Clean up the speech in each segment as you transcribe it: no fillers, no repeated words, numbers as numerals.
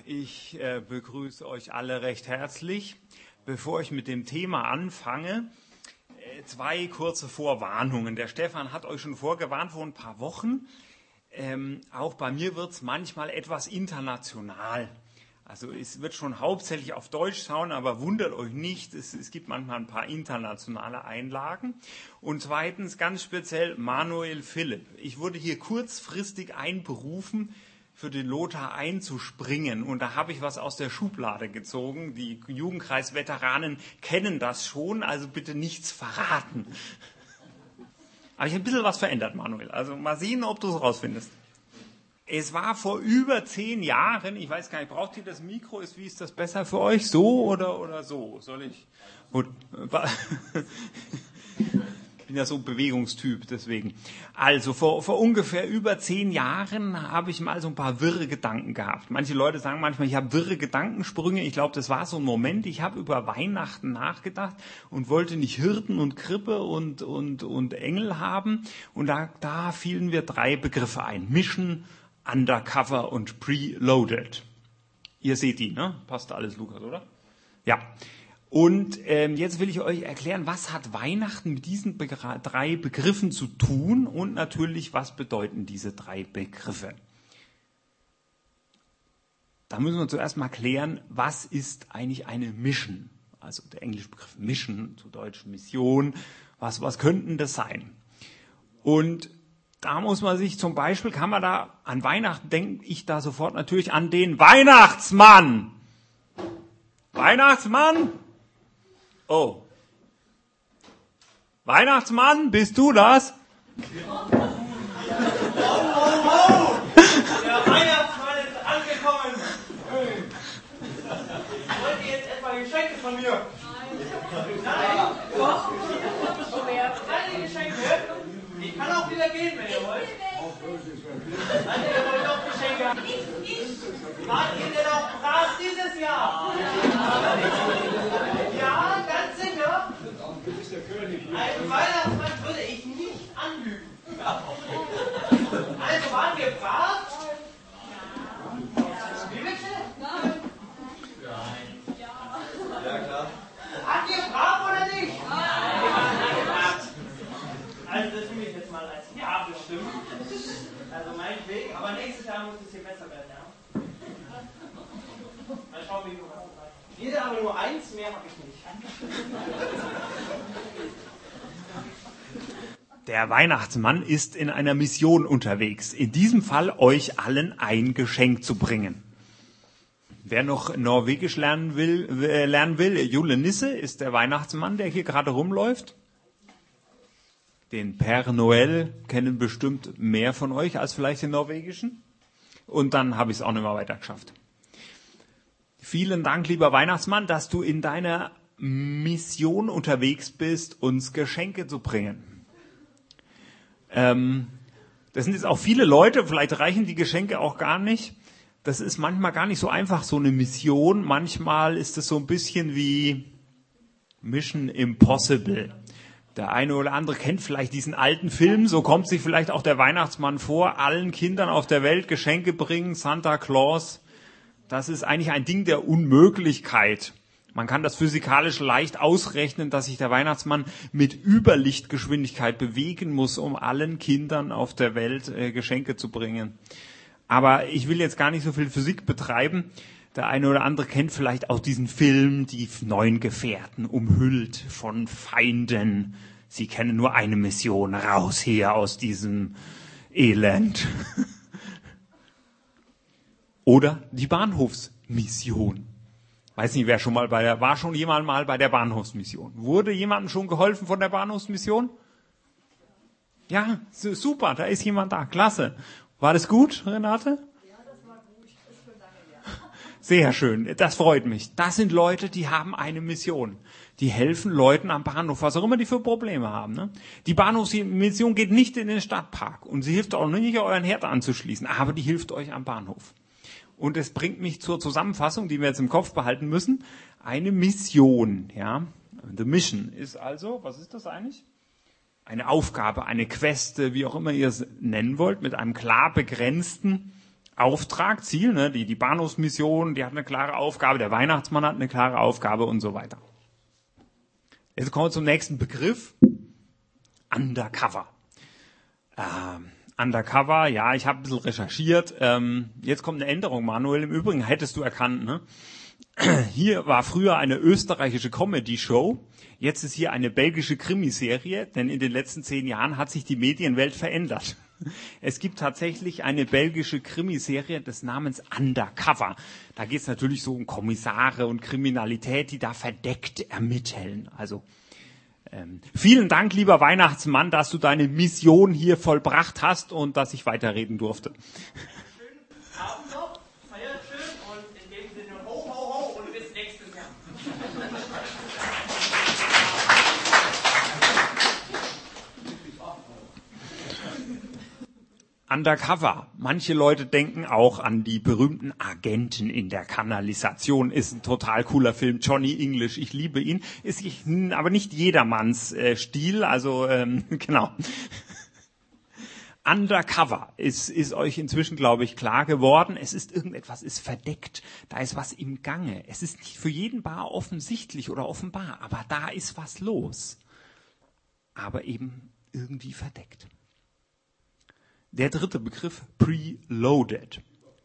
Ich begrüße euch alle recht herzlich. Bevor ich mit dem Thema anfange, 2 kurze Vorwarnungen. Der Stefan hat euch schon vorgewarnt vor ein paar Wochen. Auch bei mir wird es manchmal etwas international. Also es wird schon hauptsächlich auf Deutsch schauen, aber wundert euch nicht, es gibt manchmal ein paar internationale Einlagen. Und zweitens ganz speziell Manuel Philipp. Ich wurde hier kurzfristig einberufen, für den Lothar einzuspringen. Und da habe ich was aus der Schublade gezogen. Die Jugendkreisveteranen kennen das schon, also bitte nichts verraten. Aber ich habe ein bisschen was verändert, Manuel. Also mal sehen, ob du es rausfindest. Es war vor über 10 Jahren, ich weiß gar nicht, braucht ihr das Mikro? Wie ist das besser für euch? So oder so? Soll ich? Gut. Ich bin ja so ein Bewegungstyp, deswegen. Also vor ungefähr über 10 Jahren habe ich mal so ein paar wirre Gedanken gehabt. Manche Leute sagen manchmal, ich habe wirre Gedankensprünge. Ich glaube, das war so ein Moment. Ich habe über Weihnachten nachgedacht und wollte nicht Hirten und Krippe und Engel haben. Und da fielen mir 3 Begriffe ein. Mission, Undercover und Preloaded. Ihr seht die, ne? Passt alles, Lukas, oder? Ja. Und jetzt will ich euch erklären, was hat Weihnachten mit diesen 3 Begriffen zu tun und natürlich, was bedeuten diese 3 Begriffe. Da müssen wir zuerst mal klären, was ist eigentlich eine Mission? Also der englische Begriff Mission, zu Deutsch Mission, was könnten das sein? Und da muss man sich zum Beispiel, kann man da an Weihnachten, denke ich da sofort natürlich an den Weihnachtsmann. Weihnachtsmann? Oh. Weihnachtsmann, bist du das? Der Weihnachtsmann ist angekommen. Wollt ihr jetzt etwa Geschenke von mir? Nein. Doch. Keine Geschenke? Ich kann auch wieder gehen, wenn ihr wollt. Nein, ihr wollt auch Geschenke haben. Wart ihr denn auch brav dieses Jahr? Ja, ganz sicher. Einen Weihnachtsmann würde ich nicht anlügen. Also waren wir brav? Wie bitte? Nein. Ja, klar. Wart ihr brav oder nicht? Nein. Also das nehme ich jetzt mal als Ja bestimmt. Also meinetwegen, aber nächstes Jahr muss es hier besser werden, ja? Mal schauen, wie du was hast. Jeder aber nur 1, mehr habe ich nicht. Der Weihnachtsmann ist in einer Mission unterwegs. In diesem Fall euch allen ein Geschenk zu bringen. Wer noch Norwegisch lernen will, Jule Nisse ist der Weihnachtsmann, der hier gerade rumläuft. Den Père Noël kennen bestimmt mehr von euch als vielleicht den Norwegischen. Und dann habe ich es auch nicht mehr weiter geschafft. Vielen Dank, lieber Weihnachtsmann, dass du in deiner Mission unterwegs bist, uns Geschenke zu bringen. Das sind jetzt auch viele Leute, vielleicht reichen die Geschenke auch gar nicht. Das ist manchmal gar nicht so einfach, so eine Mission. Manchmal ist es so ein bisschen wie Mission Impossible. Der eine oder andere kennt vielleicht diesen alten Film, so kommt sich vielleicht auch der Weihnachtsmann vor, allen Kindern auf der Welt Geschenke bringen, Santa Claus. Das ist eigentlich ein Ding der Unmöglichkeit. Man kann das physikalisch leicht ausrechnen, dass sich der Weihnachtsmann mit Überlichtgeschwindigkeit bewegen muss, um allen Kindern auf der Welt Geschenke zu bringen. Aber ich will jetzt gar nicht so viel Physik betreiben. Der eine oder andere kennt vielleicht auch diesen Film, die 9 Gefährten, umhüllt von Feinden. Sie kennen nur eine Mission, raus hier aus diesem Elend. Oder die Bahnhofsmission. Weiß nicht, wer schon mal war schon jemand mal bei der Bahnhofsmission? Wurde jemandem schon geholfen von der Bahnhofsmission? Ja, super, da ist jemand da, klasse. War das gut, Renate? Ja, das war gut, das ist schon lange her. Sehr schön, das freut mich. Das sind Leute, die haben eine Mission. Die helfen Leuten am Bahnhof, was auch immer die für Probleme haben. Ne? Die Bahnhofsmission geht nicht in den Stadtpark und sie hilft auch nicht, euren Herd anzuschließen, aber die hilft euch am Bahnhof. Und es bringt mich zur Zusammenfassung, die wir jetzt im Kopf behalten müssen. Eine Mission, ja. The Mission ist also, was ist das eigentlich? Eine Aufgabe, eine Queste, wie auch immer ihr es nennen wollt, mit einem klar begrenzten Auftrag, Ziel, ne? Die Bahnhofsmission, die hat eine klare Aufgabe, der Weihnachtsmann hat eine klare Aufgabe und so weiter. Jetzt kommen wir zum nächsten Begriff. Undercover. Undercover, ja, ich habe ein bisschen recherchiert. Jetzt kommt eine Änderung, Manuel. Im Übrigen hättest du erkannt, ne? Hier war früher eine österreichische Comedy-Show. Jetzt ist hier eine belgische Krimiserie, denn in den letzten 10 Jahren hat sich die Medienwelt verändert. Es gibt tatsächlich eine belgische Krimiserie des Namens Undercover. Da geht es natürlich so um Kommissare und Kriminalität, die da verdeckt ermitteln. Also vielen Dank, lieber Weihnachtsmann, dass du deine Mission hier vollbracht hast und dass ich weiterreden durfte. Schönen Abend noch, feiert schön und in dem Sinne ho, ho, ho und bis nächstes Jahr. Undercover. Manche Leute denken auch an die berühmten Agenten in der Kanalisation. Ist ein total cooler Film. Johnny English, ich liebe ihn. Ist aber nicht jedermanns Stil. Also genau. Undercover ist euch inzwischen, glaube ich, klar geworden. Es ist irgendetwas, ist verdeckt. Da ist was im Gange. Es ist nicht für jeden bar offensichtlich oder offenbar, aber da ist was los. Aber eben irgendwie verdeckt. Der dritte Begriff, preloaded.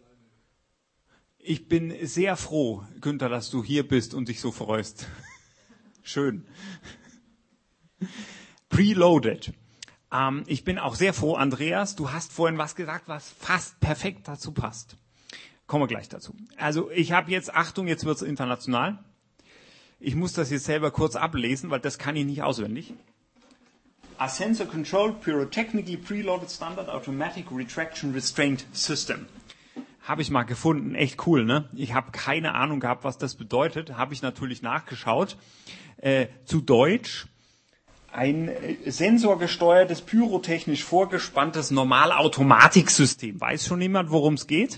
Ich bin sehr froh, Günther, dass du hier bist und dich so freust. Schön. Preloaded. Ich bin auch sehr froh, Andreas, du hast vorhin was gesagt, was fast perfekt dazu passt. Kommen wir gleich dazu. Also ich habe jetzt, Achtung, jetzt wird's international. Ich muss das jetzt selber kurz ablesen, weil das kann ich nicht auswendig. A sensor-controlled, pyrotechnically preloaded standard automatic retraction restraint system. Habe ich mal gefunden, echt cool, ne? Ich habe keine Ahnung gehabt, was das bedeutet. Habe ich natürlich nachgeschaut. Zu Deutsch, ein sensorgesteuertes, pyrotechnisch vorgespanntes Normalautomatiksystem. Weiß schon jemand, worum es geht?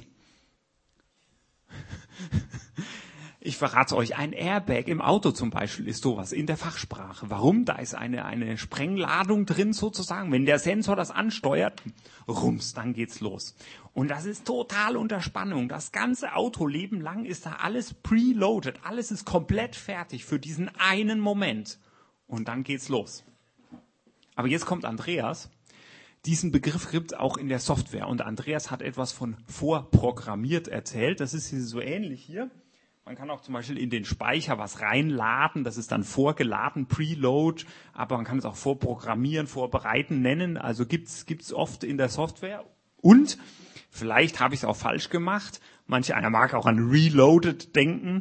Ich verrate euch, ein Airbag im Auto zum Beispiel ist sowas in der Fachsprache. Warum? Da ist eine Sprengladung drin sozusagen. Wenn der Sensor das ansteuert, rums, dann geht's los. Und das ist total unter Spannung. Das ganze Autoleben lang ist da alles preloaded. Alles ist komplett fertig für diesen einen Moment. Und dann geht's los. Aber jetzt kommt Andreas. Diesen Begriff gibt es auch in der Software. Und Andreas hat etwas von vorprogrammiert erzählt. Das ist hier so ähnlich hier. Man kann auch zum Beispiel in den Speicher was reinladen, das ist dann vorgeladen, Preload, aber man kann es auch vorprogrammieren, vorbereiten nennen, also gibt's oft in der Software. Und vielleicht habe ich es auch falsch gemacht, manch einer mag auch an Reloaded denken.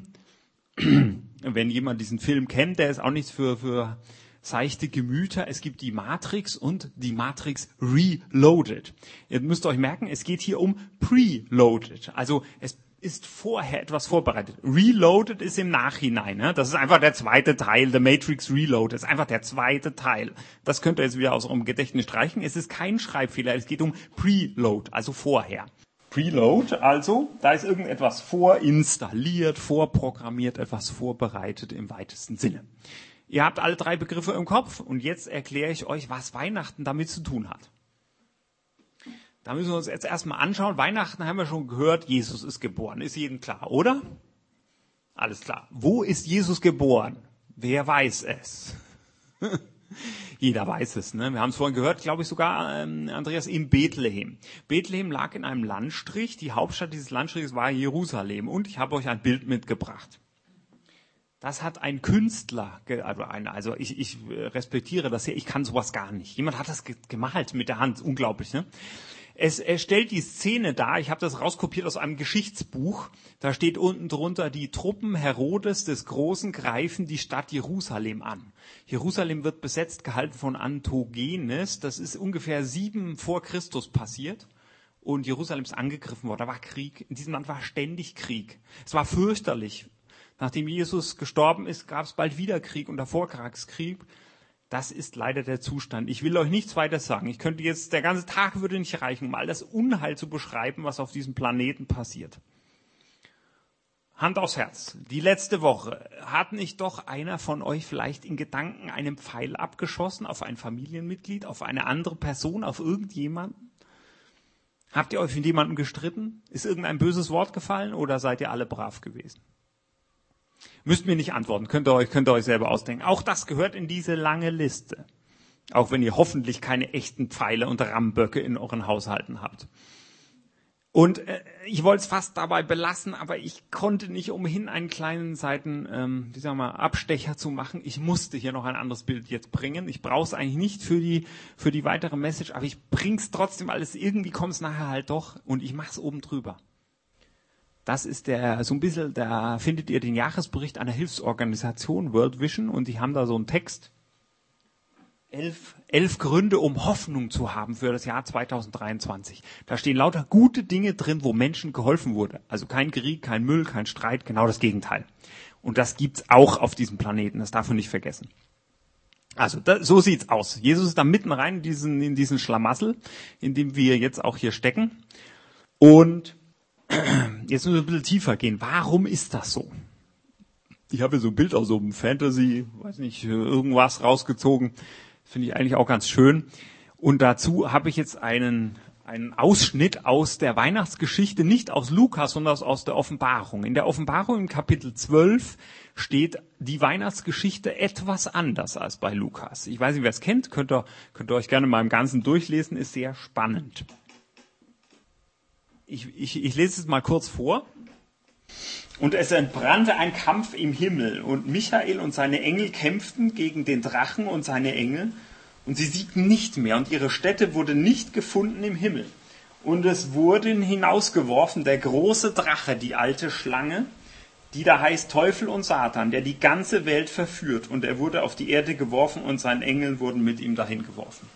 Wenn jemand diesen Film kennt, der ist auch nichts für seichte Gemüter. Es gibt die Matrix und die Matrix Reloaded. Ihr müsst euch merken, es geht hier um Preloaded, also es ist vorher etwas vorbereitet. Reloaded ist im Nachhinein. Ne? Das ist einfach der zweite Teil. The Matrix Reloaded ist einfach der zweite Teil. Das könnt ihr jetzt wieder aus eurem Gedächtnis streichen. Es ist kein Schreibfehler. Es geht um Preload, also vorher. Preload, also da ist irgendetwas vorinstalliert, vorprogrammiert, etwas vorbereitet im weitesten Sinne. Ihr habt alle 3 Begriffe im Kopf und jetzt erkläre ich euch, was Weihnachten damit zu tun hat. Da müssen wir uns jetzt erstmal anschauen. Weihnachten haben wir schon gehört, Jesus ist geboren. Ist jedem klar, oder? Alles klar. Wo ist Jesus geboren? Wer weiß es? Jeder weiß es, ne? Wir haben es vorhin gehört, glaube ich sogar, Andreas, in Bethlehem. Bethlehem lag in einem Landstrich. Die Hauptstadt dieses Landstrichs war Jerusalem. Und ich habe euch ein Bild mitgebracht. Das hat ein Künstler, also ich respektiere das hier, ich kann sowas gar nicht. Jemand hat das gemalt mit der Hand, unglaublich, ne? Es stellt die Szene dar, ich habe das rauskopiert aus einem Geschichtsbuch, da steht unten drunter, die Truppen Herodes des Großen greifen die Stadt Jerusalem an. Jerusalem wird besetzt gehalten von Antigones, das ist ungefähr 7 vor Christus passiert und Jerusalem ist angegriffen worden, da war Krieg, in diesem Land war ständig Krieg, es war fürchterlich. Nachdem Jesus gestorben ist, gab es bald wieder Krieg und davor Krieg. Das ist leider der Zustand. Ich will euch nichts weiter sagen. Ich könnte jetzt, der ganze Tag würde nicht reichen, um all das Unheil zu beschreiben, was auf diesem Planeten passiert. Hand aufs Herz. Die letzte Woche hat nicht doch einer von euch vielleicht in Gedanken einen Pfeil abgeschossen auf ein Familienmitglied, auf eine andere Person, auf irgendjemanden? Habt ihr euch mit jemandem gestritten? Ist irgendein böses Wort gefallen oder seid ihr alle brav gewesen? Müsst mir nicht antworten, könnt ihr euch selber ausdenken. Auch das gehört in diese lange Liste. Auch wenn ihr hoffentlich keine echten Pfeile und Rammböcke in euren Haushalten habt. Und ich wollte es fast dabei belassen, aber ich konnte nicht umhin, einen kleinen Abstecher zu machen. Ich musste hier noch ein anderes Bild jetzt bringen. Ich brauche es eigentlich nicht für die weitere Message, aber ich bring's trotzdem, weil irgendwie kommt es nachher halt doch und ich mache es oben drüber. Das ist da findet ihr den Jahresbericht einer Hilfsorganisation, World Vision, und die haben da so einen Text. 11 Gründe, um Hoffnung zu haben für das Jahr 2023. Da stehen lauter gute Dinge drin, wo Menschen geholfen wurde. Also kein Krieg, kein Müll, kein Streit, genau das Gegenteil. Und das gibt's auch auf diesem Planeten, das darf man nicht vergessen. Also so sieht's aus. Jesus ist da mitten rein in diesen Schlamassel, in dem wir jetzt auch hier stecken. Und jetzt müssen wir ein bisschen tiefer gehen. Warum ist das so? Ich habe hier so ein Bild aus so einem Fantasy, irgendwas rausgezogen. Finde ich eigentlich auch ganz schön. Und dazu habe ich jetzt einen Ausschnitt aus der Weihnachtsgeschichte, nicht aus Lukas, sondern aus der Offenbarung. In der Offenbarung im Kapitel 12 steht die Weihnachtsgeschichte etwas anders als bei Lukas. Ich weiß nicht, wer es kennt, könnt ihr euch gerne mal im Ganzen durchlesen, ist sehr spannend. Ich lese es mal kurz vor. Und es entbrannte ein Kampf im Himmel, und Michael und seine Engel kämpften gegen den Drachen und seine Engel, und sie siegten nicht mehr, und ihre Stätte wurde nicht gefunden im Himmel. Und es wurden hinausgeworfen der große Drache, die alte Schlange, die da heißt Teufel und Satan, der die ganze Welt verführt, und er wurde auf die Erde geworfen, und seine Engel wurden mit ihm dahin geworfen.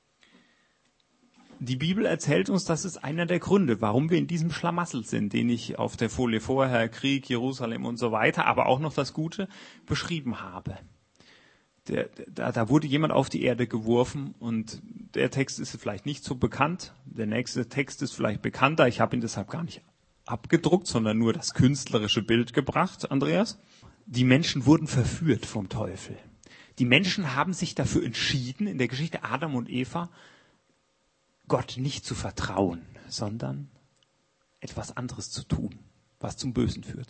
Die Bibel erzählt uns, das ist einer der Gründe, warum wir in diesem Schlamassel sind, den ich auf der Folie vorher, Krieg, Jerusalem und so weiter, aber auch noch das Gute beschrieben habe. Da wurde jemand auf die Erde geworfen, und der Text ist vielleicht nicht so bekannt. Der nächste Text ist vielleicht bekannter. Ich habe ihn deshalb gar nicht abgedruckt, sondern nur das künstlerische Bild gebracht, Andreas. Die Menschen wurden verführt vom Teufel. Die Menschen haben sich dafür entschieden, in der Geschichte Adam und Eva, Gott nicht zu vertrauen, sondern etwas anderes zu tun, was zum Bösen führt.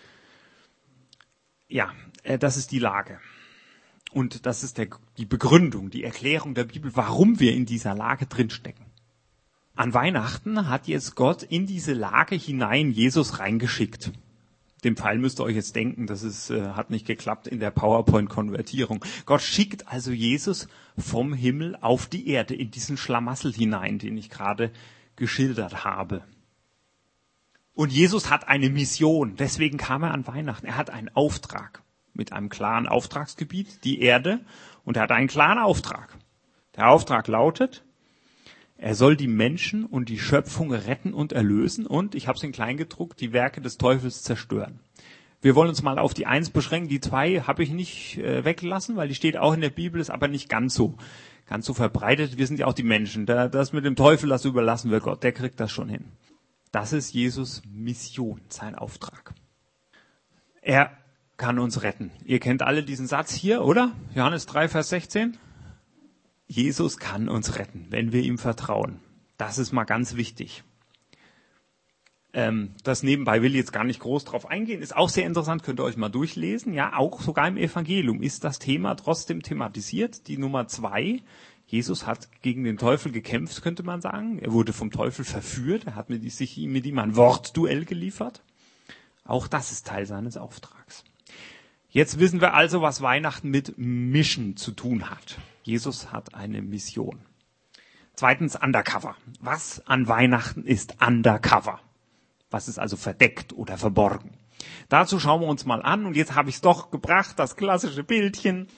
Ja, das ist die Lage. Und das ist die Begründung, die Erklärung der Bibel, warum wir in dieser Lage drinstecken. An Weihnachten hat jetzt Gott in diese Lage hinein Jesus reingeschickt. Den Pfeil müsst ihr euch jetzt denken, hat nicht geklappt in der PowerPoint-Konvertierung. Gott schickt also Jesus vom Himmel auf die Erde, in diesen Schlamassel hinein, den ich gerade geschildert habe. Und Jesus hat eine Mission, deswegen kam er an Weihnachten. Er hat einen Auftrag mit einem klaren Auftragsgebiet, die Erde, und er hat einen klaren Auftrag. Der Auftrag lautet, er soll die Menschen und die Schöpfung retten und erlösen und, ich habe es in klein gedruckt, die Werke des Teufels zerstören. Wir wollen uns mal auf die 1 beschränken. Die 2 habe ich nicht weggelassen, weil die steht auch in der Bibel, ist aber nicht ganz so verbreitet. Wir sind ja auch die Menschen. Das mit dem Teufel, das überlassen wir Gott. Der kriegt das schon hin. Das ist Jesus' Mission, sein Auftrag. Er kann uns retten. Ihr kennt alle diesen Satz hier, oder? Johannes 3, Vers 16. Jesus kann uns retten, wenn wir ihm vertrauen. Das ist mal ganz wichtig. Das nebenbei will ich jetzt gar nicht groß drauf eingehen. Ist auch sehr interessant, könnt ihr euch mal durchlesen. Ja, auch sogar im Evangelium ist das Thema trotzdem thematisiert. Die Nummer 2, Jesus hat gegen den Teufel gekämpft, könnte man sagen. Er wurde vom Teufel verführt. Er hat mit ihm ein Wortduell geliefert. Auch das ist Teil seines Auftrags. Jetzt wissen wir also, was Weihnachten mit Mission zu tun hat. Jesus hat eine Mission. 2. Undercover. Was an Weihnachten ist Undercover? Was ist also verdeckt oder verborgen? Dazu schauen wir uns mal an. Und jetzt habe ich es doch gebracht, das klassische Bildchen.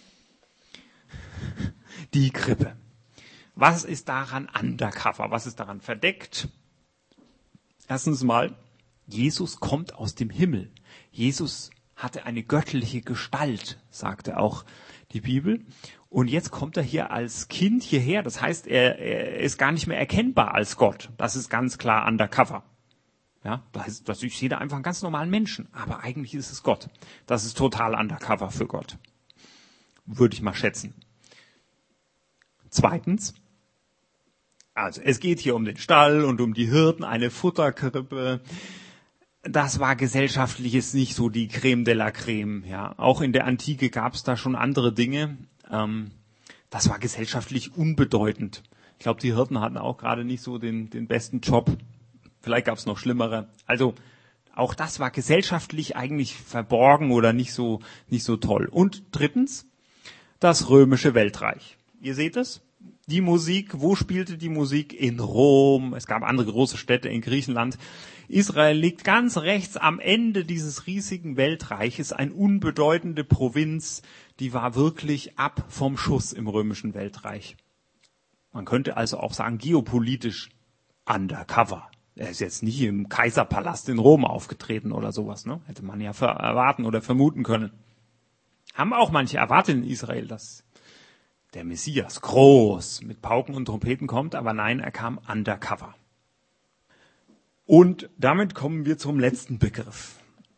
Die Krippe. Was ist daran Undercover? Was ist daran verdeckt? Erstens mal, Jesus kommt aus dem Himmel. Jesus hatte eine göttliche Gestalt, sagte auch die Bibel. Und jetzt kommt er hier als Kind hierher. Das heißt, er ist gar nicht mehr erkennbar als Gott. Das ist ganz klar Undercover. Ja, ich sehe da einfach einen ganz normalen Menschen. Aber eigentlich ist es Gott. Das ist total Undercover für Gott. Würde ich mal schätzen. 2. Also es geht hier um den Stall und um die Hirten, eine Futterkrippe. Das war gesellschaftlich jetzt nicht so die Creme de la Creme. Ja, auch in der Antike gab es da schon andere Dinge. Das war gesellschaftlich unbedeutend. Ich glaube, die Hirten hatten auch gerade nicht so den besten Job. Vielleicht gab es noch schlimmere. Also auch das war gesellschaftlich eigentlich verborgen oder nicht so toll. Und drittens, das römische Weltreich. Ihr seht es? Die Musik, wo spielte die Musik? In Rom. Es gab andere große Städte in Griechenland. Israel liegt ganz rechts am Ende dieses riesigen Weltreiches, eine unbedeutende Provinz, die war wirklich ab vom Schuss im römischen Weltreich. Man könnte also auch sagen, geopolitisch undercover. Er ist jetzt nicht im Kaiserpalast in Rom aufgetreten oder sowas, ne? Hätte man ja erwarten oder vermuten können. Haben auch manche erwartet in Israel, dass der Messias groß mit Pauken und Trompeten kommt, aber nein, er kam undercover. Und damit kommen wir zum letzten Begriff.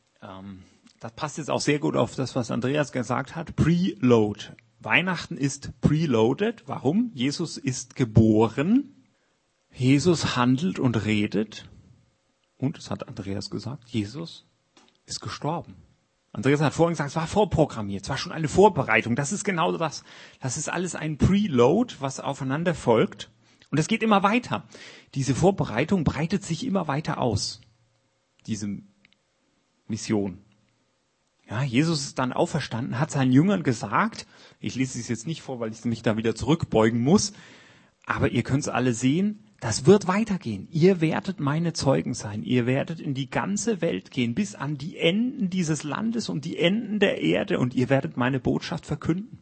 Das passt jetzt auch sehr gut auf das, was Andreas gesagt hat. Preload. Weihnachten ist preloaded. Warum? Jesus ist geboren. Jesus handelt und redet. Und, das hat Andreas gesagt, Jesus ist gestorben. Andreas hat vorhin gesagt, es war vorprogrammiert, es war schon eine Vorbereitung. Das ist genau das. Das ist alles ein Preload, was aufeinander folgt. Und es geht immer weiter. Diese Vorbereitung breitet sich immer weiter aus. Diese Mission. Ja, Jesus ist dann auferstanden, hat seinen Jüngern gesagt, ich lese es jetzt nicht vor, weil ich mich da wieder zurückbeugen muss, aber ihr könnt es alle sehen, das wird weitergehen. Ihr werdet meine Zeugen sein. Ihr werdet in die ganze Welt gehen, bis an die Enden dieses Landes und die Enden der Erde und ihr werdet meine Botschaft verkünden.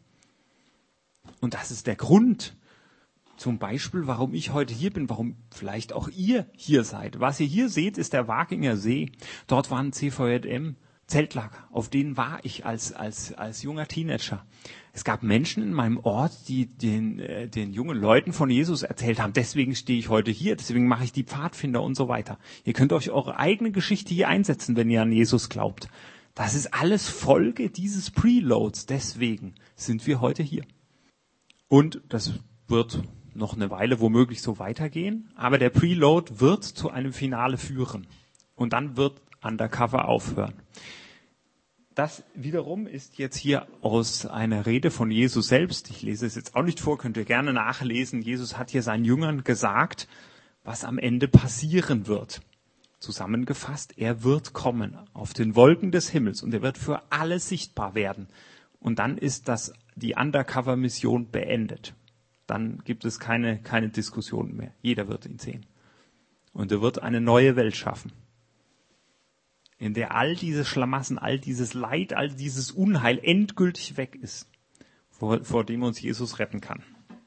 Und das ist der Grund, zum Beispiel, warum ich heute hier bin, warum vielleicht auch ihr hier seid. Was ihr hier seht, ist der Waginger See. Dort waren CVJM Zeltlager. Auf denen war ich als junger Teenager. Es gab Menschen in meinem Ort, die den jungen Leuten von Jesus erzählt haben. Deswegen stehe ich heute hier, deswegen mache ich die Pfadfinder und so weiter. Ihr könnt euch eure eigene Geschichte hier einsetzen, wenn ihr an Jesus glaubt. Das ist alles Folge dieses Preloads. Deswegen sind wir heute hier. Und das wird noch eine Weile womöglich so weitergehen. Aber der Preload wird zu einem Finale führen. Und dann wird Undercover aufhören. Das wiederum ist jetzt hier aus einer Rede von Jesus selbst. Ich lese es jetzt auch nicht vor, könnt ihr gerne nachlesen. Jesus hat hier seinen Jüngern gesagt, was am Ende passieren wird. Zusammengefasst, er wird kommen auf den Wolken des Himmels und er wird für alle sichtbar werden. Und dann ist die Undercover-Mission beendet. Dann gibt es keine Diskussionen mehr. Jeder wird ihn sehen. Und er wird eine neue Welt schaffen, in der all diese Schlamassen, all dieses Leid, all dieses Unheil endgültig weg ist, vor dem uns Jesus retten kann.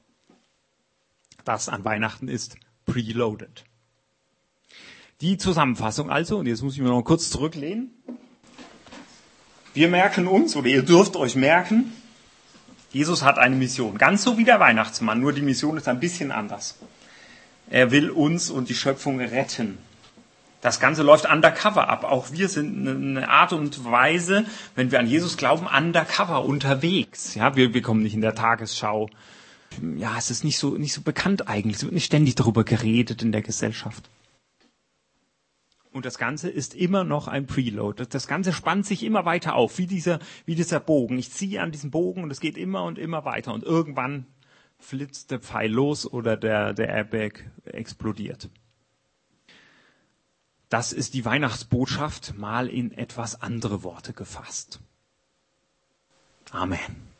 Das an Weihnachten ist preloaded. Die Zusammenfassung also, und jetzt muss ich mir noch kurz zurücklehnen. Wir merken uns, oder ihr dürft euch merken, Jesus hat eine Mission. Ganz so wie der Weihnachtsmann, nur die Mission ist ein bisschen anders. Er will uns und die Schöpfung retten. Das Ganze läuft undercover ab. Auch wir sind eine Art und Weise, wenn wir an Jesus glauben, undercover unterwegs. Ja, wir kommen nicht in der Tagesschau. Ja, es ist nicht so bekannt eigentlich. Es wird nicht ständig darüber geredet in der Gesellschaft. Und das Ganze ist immer noch ein Preload. Das Ganze spannt sich immer weiter auf, wie dieser Bogen. Ich ziehe an diesem Bogen und es geht immer und immer weiter. Und irgendwann flitzt der Pfeil los oder der Airbag explodiert. Das ist die Weihnachtsbotschaft, mal in etwas andere Worte gefasst. Amen.